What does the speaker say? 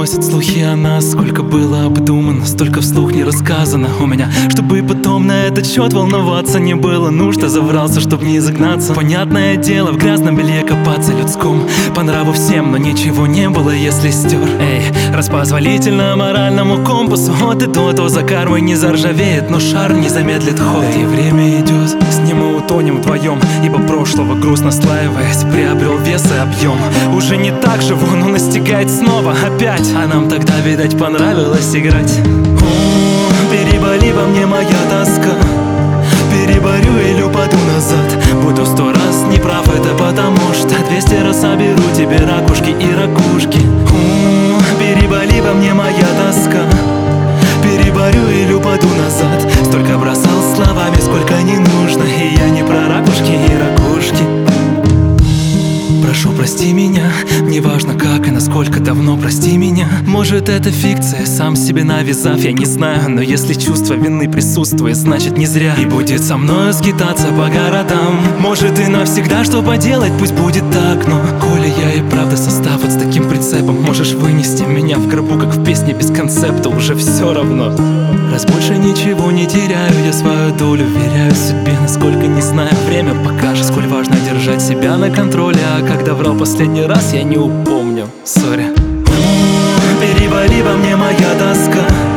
разносят слухи о нас. Сколько было обдумано, столько вслух не рассказано у меня, чтобы потом на этот счет волноваться не было нужды. Заврался, чтоб не загнаться. Понятное дело, в грязном белье копаться людском по нраву всем, но ничего не было, если стер. Эй, распозволительно моральному компасу от и до, то за кармой не заржавеет, но шар не замедлит ход. И время идет, с ним мы утонем вдвоем, ибо прошлого груз наслаиваясь приобрел вес и объем. Уже не так живу, но настигает снова опять, а нам тогда, видать, понравилось играть. О, переболи во мне моя тоска, переборю или упаду назад. Буду 100 раз неправ, это потому что 200 раз соберу тебе ракушки и ракушки. О, переболи во мне моя тоска, переборю или упаду назад. Столько бросал словами, сколько не нужно, и я не про ракушки и ракушки. Прошу, прости меня, неважно как и насколько давно, прости меня. Может, это фикция, сам себе навязав, я не знаю. Но если чувство вины присутствует, значит не зря. И будет со мною скитаться по городам. Может и навсегда, что поделать, пусть будет так. Но коли я и правда состав вот с таким прицепом, можешь вынести меня в гробу, как в песне без концепта, уже все равно. Раз больше ничего не теряю, я свою долю веряю судьбе, насколько не знаю. Время покажет, сколь важно держать себя на контроле. А когда врал последний раз, я не упомню, сори. Переболи во мне моя тоска,